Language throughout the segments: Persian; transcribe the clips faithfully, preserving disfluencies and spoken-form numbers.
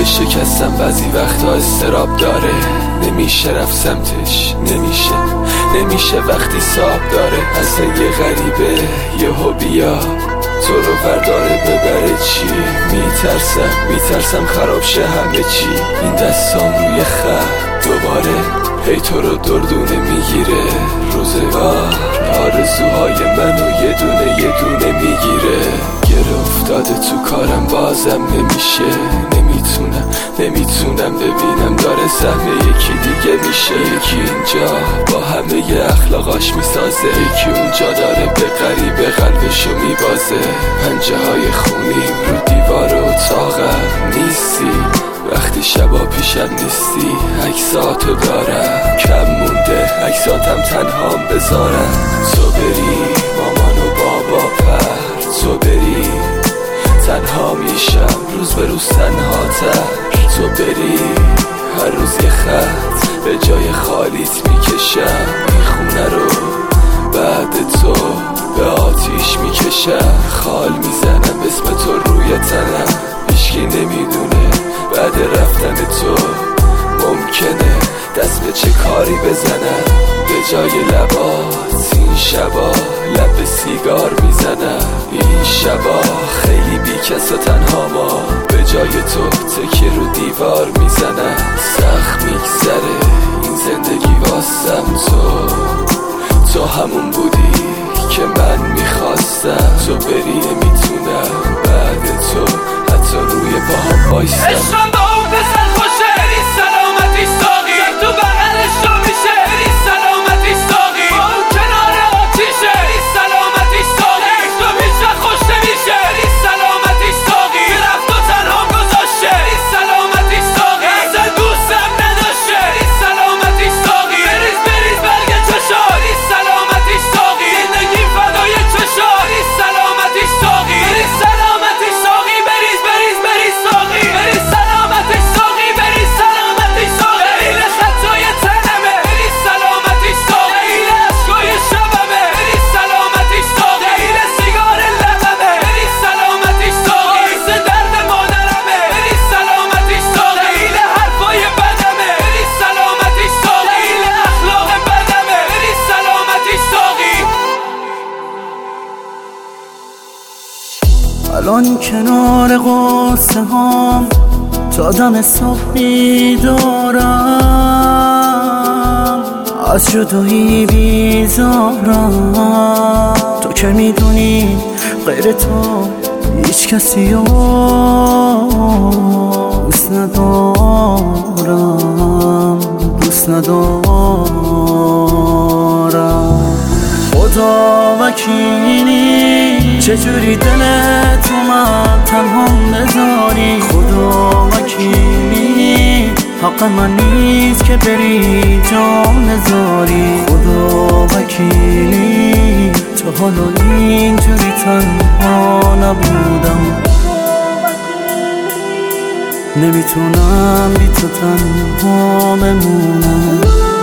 قلب شکستم بعضی وقتا استراب داره، نمیشه رفت سمتش، نمیشه نمیشه وقتی ساب داره. اصلا یه غریبه یهو بیا تو رو برداره ببره چی؟ میترسم میترسم خراب شه همه چی. این دستام روی خط دوباره هی تو رو دردونه میگیره. روزگار آرزوهای منو یه دونه یه دونه میگیره. گره افتاده تو کارم بازم نمیشه، نمیتونم نمیتونم ببینم داره سهم یکی دیگه میشه. یکی اینجا با همه ی اخلاقاش میسازه، یکی اونجا داره به غریبه قلبشو میبازه. پنجه های خونیم رو دیوار اتاقم نیستی، وقتی شبا پیشم نیستی عکساتو دارم. کم مونده عکساتم تنهام بذارم. تو بری مامان و بابا پر، تو بری تنها میشم روز به روز تنها تر. تو بری هر روز یه خط به جای خالیت میکشم. این خونه رو بعد تو به آتیش میکشم. خال میزنم اسم تو روی تنم، هیچکی نمیدونه بعد رفتن تو ممکنه دست به چه کاری بزنم. به جای لبات این شبا لب سیگار میزنم. این شبا خیلی بی کس و تنها ما به جای تو تکیه رو دیوار میزنم. سخت میگذره این زندگی واسم، تو تو همون بودی که من میخواستم. تو بری نمیتونم بعد تو حتی روی پاهم بایستم. عشقم با اون پسر خوشه، بری سلامتیش ساقی تو بغلش رو میشه. بری سلامتیش ساقی با اون کنار آتیشه. بری سلامتیش ساقی تو بیش و خوش نمیشه. بری سلامتیش ساقی رفت و تنها گذاشته. بری سلامتیش ساقی اصلا دوستم نداشته. بری سلامتیش ساقی بریز بریز برگ چشا. بری سلامتیش ساقی زندگی فدای چشا. بری سلامتیش ساقی بری سلامتیش ساقی بریز بریز بریز ساقی. بری سلامتیش ساقی بری سلامتیش ساقی. ایل خطای تنمه. بری سلامتیش ساقی ایل عشقای شبمه. بری سلامتیش ساقی ایل سیگار لبمه. بری سلامتیش ساقی ایس درد مادرمه. بری سلامتیش ساقی ایل حرفای بدمه. بری سلامتیش ساقی ایل اخلاق بدمه. بری سلامتیش ساقی. الان کنار قصه هام تا دم صبح میدارم، از جدایی بیزارم. تو که میدونی غیر تو هیچ کسی رو دوست ندارم، دوست ندارم. خدا وکیلی چجوری دل تو من تنها بذاری. خدا وکیلی حق من نیست که بری جام نذاری. خدا وکیلی تو حالا اینجوری تنها نبودم، نمیتونم بی تو تنها بمونم.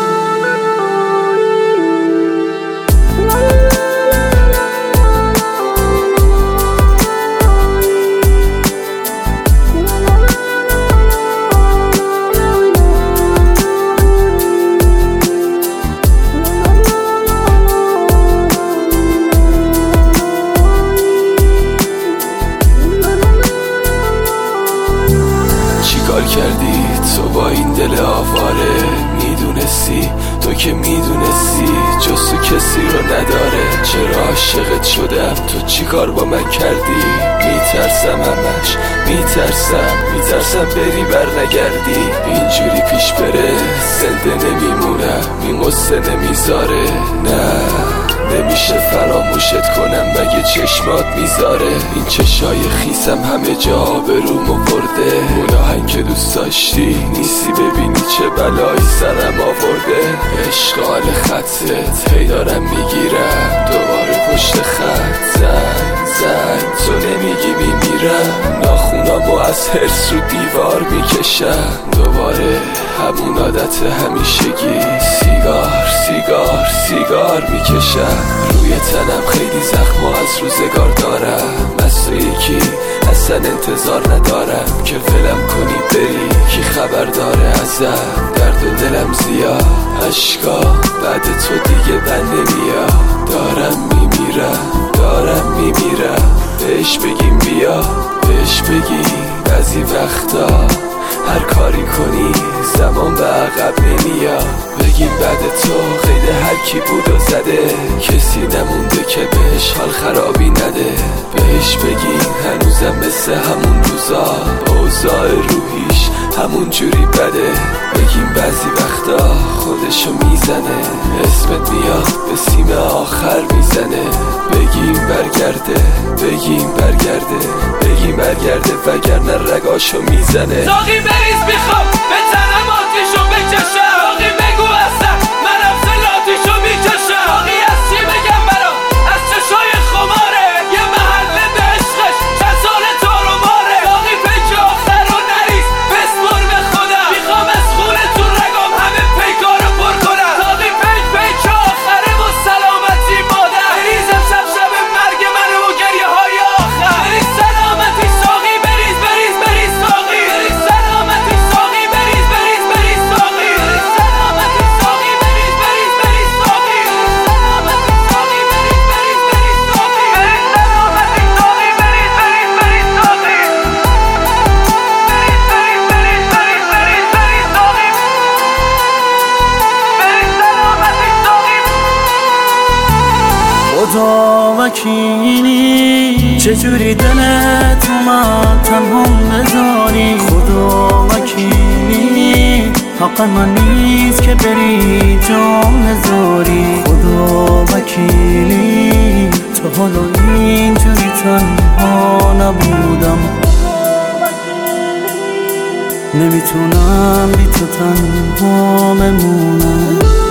چیکار کردی تو با این دل آواره؟ میدونستی تو که میدونستی جز تو کسی رو نداره. چرا عاشقت شدم؟ تو چیکار با من کردی؟ میترسم همش میترسم میترسم بری بر نگردی. اینجوری پیش بره زنده نمیمونم، این قصه نمیذاره. نه نمیشه فراموشت کنم مگه چشمات میذاره. این چشای خیسم همه جا آبرومو برده. اون آهنگ که دوست داشتی نیستی ببینی چه بلایی سرم آورده. عشق حال خطت هی دارم میگیرم دوباره پشت خط. زنگ زنگ تو نمیگی میمیرم، ناخونامو و از حرص رو دیوار میکشم. دوباره همون عادت همیشگی، سیگار سیگار سیگار میکشم. روی تنم خیلی زخم و از روزگار دارم. از تو یکی اصلا انتظار ندارم که ولم کنی بری. کی خبر داره ازم؟ درد و دلم زیاد، عشقا بعد تو دیگه بند نمیاد. دارم میمیرم دارم میمیرم. بهش بگیم بیا، بهش بگیم بعضی وقتا هر کاری کنی زمان به عقب نمیاد. بگیم بعد تو قید هر کی بود و زده، کسی نمونده که بهش حال خرابی نده. بهش بگیم هنوزم مثل همون روزا، اوضاع روحیش همون جوری بده. بگیم بعضی وقتا خودشو میزنه، اسمت میاد به سیم آخر میزنه. بگیم برگرده بگیم برگرده بگیم برگرده وگرنه رگاشو میزنه. ساقی بریز میخوام به تنم آتیشو بکشم. ساقی بگو اصلا منم سلاتیشو میکشم. ساقی از چی بگم برام از چشای خماره، یه محله به عشقش چند سال تارو ماره. ساقی پیک آخر رو نریز بسپر به خودم، میخوام از خونه تو رگام همه پیکارو پر کنم. ساقی پیک پیک آخره و سلامتی مادر، بریزم شب شب مرگ منو و گریه های آخر. بریز سلامتی ساقی بریز بریز بریز ساقی. بریز سلامتی ساقی بریز بریز بریز ساقی. بریز سلامتی ساقی بریز بریز بریز ساقی. سلامتی ساقی بریز بریز بریز ساقی. بریز سلامتی ساقی بریز بریز بریز ساقی. بریز بریز بریز بریز بریز بریز ساقی. بریز سلامتی ساقی. خدا وکیلی چجوری دلت اومد تنها بذاری. خدا وکیلی حق من نیست که بری جام نذاری. خدا وکیلی تا حالا اینجوری تنها نبودم. نمیتونم بی تو تنها بمونم.